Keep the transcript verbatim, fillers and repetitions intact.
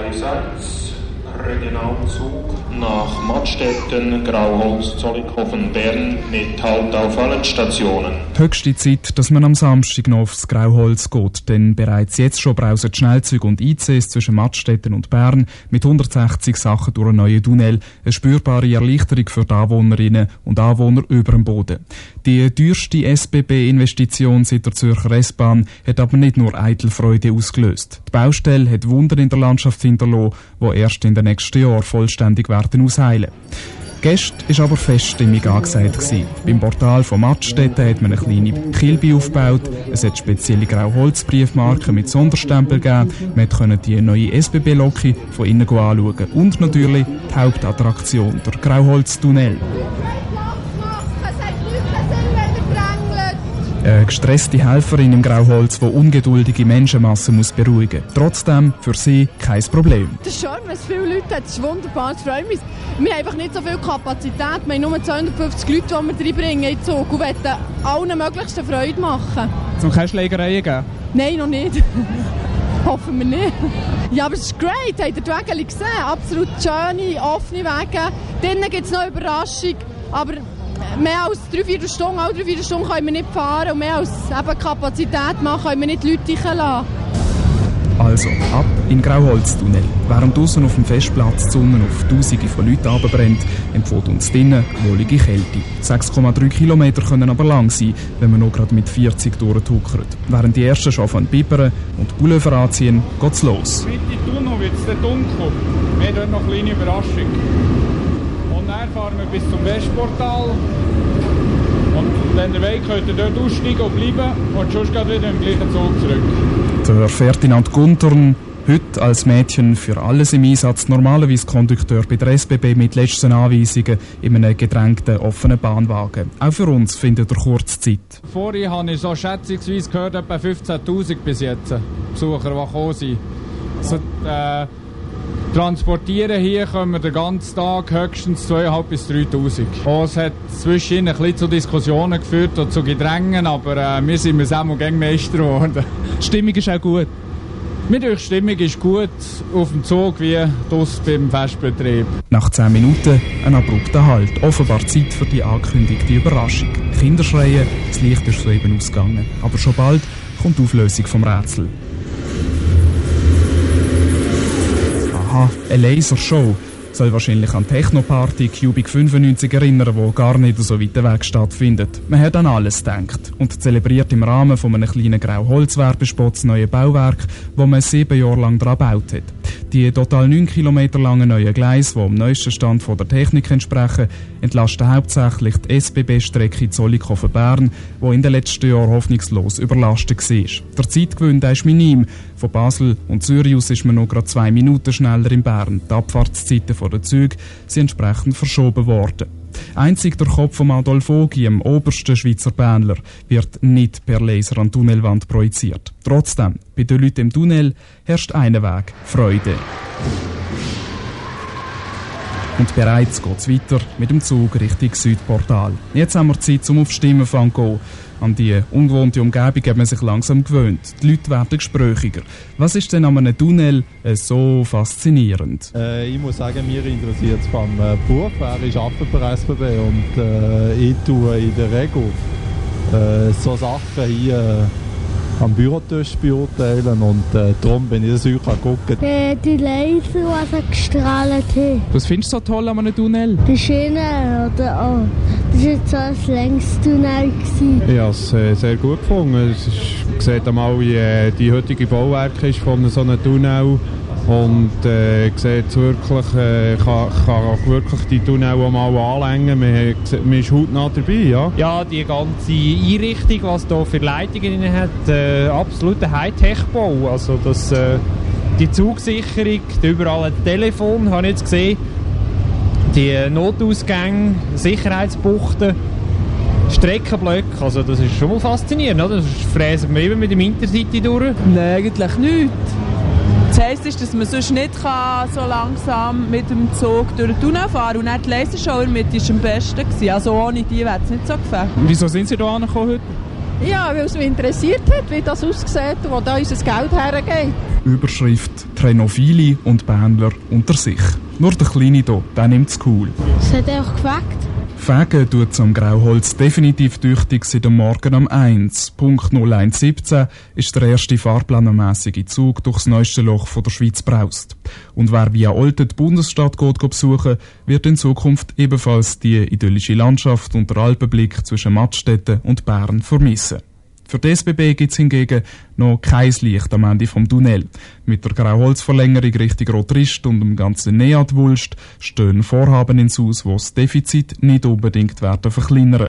Gleis eins, Regionalzug nach Mattstetten, Grauholz, Zollikofen, Bern mit Halt auf allen Stationen. Höchste Zeit, dass man am Samstag noch aufs Grauholz geht, denn bereits jetzt schon brausen Schnellzüge und I C s zwischen Mattstetten und Bern mit hundertsechzig Sachen durch einen neuen Tunnel. Eine spürbare Erleichterung für die Anwohnerinnen und Anwohner über dem Boden. Die teuerste S B B-Investition seit der Zürcher S-Bahn hat aber nicht nur eitel Freude ausgelöst. Die Baustelle hat Wunder in der Landschaft hinterlassen, die erst in den nächsten Jahren vollständig werden ausheilen. Gestern war aber Feststimmung angesagt gewesen. Beim Portal von Mattstetten hat man eine kleine Kilbe aufgebaut. Es hat spezielle Grauholzbriefmarken mit Sonderstempel gegeben. Man konnte die neue S B B-Loki von innen anschauen. Und natürlich die Hauptattraktion, der Grauholztunnel. Eine gestresste Helferin im Grauholz, die ungeduldige Menschenmassen muss beruhigen muss. Trotzdem für sie kein Problem. Das ist schön, wenn es viele Leute hat. Das ist wunderbar, das freut mich. Wir haben einfach nicht so viel Kapazität. Wir haben nur zweihundertfünfzig Leute, die wir reinbringen in den Zug und wollen allen möglichsten Freude machen. Es noch keine Schlägereien geben? Nein, noch nicht. Hoffen wir nicht. Ja, aber es ist great. Habt ihr die Wege gesehen? Absolut schöne, offene Wege. Drinnen gibt es noch eine Überraschung. Aber mehr als drei, vier Stunden, alle drei, vier Stunden können wir nicht fahren und mehr als eben Kapazität machen, können wir nicht die Leute reinlassen. Also, ab in den Grauholztunnel. Während draussen auf dem Festplatz die Sonne auf Tausende von Leuten runterbrennt, empfiehlt uns drinnen wohlige Kälte. sechs Komma drei Kilometer können aber lang sein, wenn man noch gerade mit vierzig durchtuckert. Während die ersten schon von bibbern und Pullover anziehen, geht's los. Mit dem Tunnel wird es dann dunkel. Wir haben dort noch eine kleine Überraschung. Dann fahren wir bis zum Westportal. Und wenn ihr wollt, könnt ihr dort aussteigen und bleiben. Und sonst geht wieder im gleichen Zug zurück. Der Ferdinand Gunthorn, heute als Mädchen für alles im Einsatz, normalerweise Kondukteur bei der S B B mit letzten Anweisungen in einem gedrängten, offenen Bahnwagen. Auch für uns findet er kurz Zeit. Vorhin habe ich so schätzungsweise gehört, etwa fünfzehntausend bis jetzt Besucher, die gekommen sind. So, äh, Transportieren hier können wir den ganzen Tag höchstens zweitausendfünfhundert bis dreitausend. Oh, es hat zwischen ein bisschen zu Diskussionen geführt und zu Gedrängen, aber äh, wir sind mit dem gegen Meister geworden. Die Stimmung ist auch gut. Die Stimmung ist gut auf dem Zug wie draussen beim Festbetrieb. Nach zehn Minuten ein abrupter Halt. Offenbar Zeit für die angekündigte Überraschung. Kinder schreien, das Licht ist soeben ausgegangen. Aber schon bald kommt die Auflösung vom Rätsel. Aha, eine Lasershow. Soll wahrscheinlich an Techno-Party Cubic fünfundneunzig erinnern, die gar nicht so weit weg stattfindet. Man hat an alles gedacht und zelebriert im Rahmen von einem kleinen Grauholz-Werbespot das neue Bauwerk, das man sieben Jahre lang daran gebaut hat. Die total neun Kilometer langen neuen Gleise, die am neuesten Stand von der Technik entsprechen, entlasten hauptsächlich die S B B-Strecke Zollikofen-Bern, die in den letzten Jahren hoffnungslos überlastet war. Der Zeitgewinn ist minim. Von Basel und Zürich aus ist man noch gerade zwei Minuten schneller in Bern. Die Abfahrtszeiten der Züge sind entsprechend verschoben worden. Einzig der Kopf von Adolf Ogi, dem obersten Schweizer Bähnler, wird nicht per Laser an die Tunnelwand projiziert. Trotzdem, bei den Leuten im Tunnel herrscht ein Weg: Freude. Und bereits geht es weiter mit dem Zug Richtung Südportal. Jetzt haben wir Zeit zum Aufstimmen von Go. An die ungewohnte Umgebung hat man sich langsam gewöhnt. Die Leute werden gesprächiger. Was ist denn an einem Tunnel äh, so faszinierend? Äh, ich muss sagen, mir interessiert es beim äh, Buch. Er ist arbeitet bei der S B B und äh, ich tue in der Regel äh, so Sachen hier äh, am Bürotisch beurteilen und äh, darum bin ich sicher gucken. Äh, die Laser, die sie gestrahlt haben. Was findest du so toll an einem Tunnel? Die Schiene oder auch. Das war jetzt so ein längs Tunnel. Ich habe es äh, sehr gut gefunden. Es ist, man sieht einmal, wie äh, die heutige Bauwerk ist von so einem Tunnel. Und äh, sieht wirklich, äh, kann, kann wirklich die Tunnel auch mal anlängen. Man, man ist hautnah dabei, ja? Ja, die ganze Einrichtung, was hier für Leitungen drin hat, äh, absoluter Hightech-Bau. Also das, äh, die Zugsicherung, überall ein Telefon, habe ich jetzt gesehen. Die Notausgänge, Sicherheitsbuchten, Streckenblöcke, also das ist schon mal faszinierend, oder? Das fräsen wir eben mit dem Intercity durch. Nein, eigentlich nicht. Das heisst, ist, dass man sonst nicht kann, so langsam mit dem Zug durch den Tunnel fahren kann. Und nicht die Laserschauer mit war am besten gewesen. Also ohne die wäre es nicht so gefällt. Wieso sind Sie hier angekommen heute? Ja, weil es mich interessiert hat, wie das aussieht, wo da unser Geld hergeht. Überschrift «Trenophili und Bähnler unter sich». Nur der Kleine hier, der nimmt's cool. Es hat auch gefegt. Fegen tut es am Grauholz definitiv tüchtig seit dem Morgen um eins. Punkt null eins siebzehn ist der erste fahrplanmäßige Zug durchs neueste Loch von der Schweiz braust. Und wer via Olten die Bundesstadt geht, geht besuchen, wird in Zukunft ebenfalls die idyllische Landschaft und der Alpenblick zwischen Mattstetten und Bern vermissen. Für die S B B gibt es hingegen noch kein Licht am Ende vom Tunnel. Mit der Grauholzverlängerung Richtung Rotrist und dem ganzen Neat-Wulst stehen Vorhaben ins Haus, die das Defizit nicht unbedingt werden verkleinern.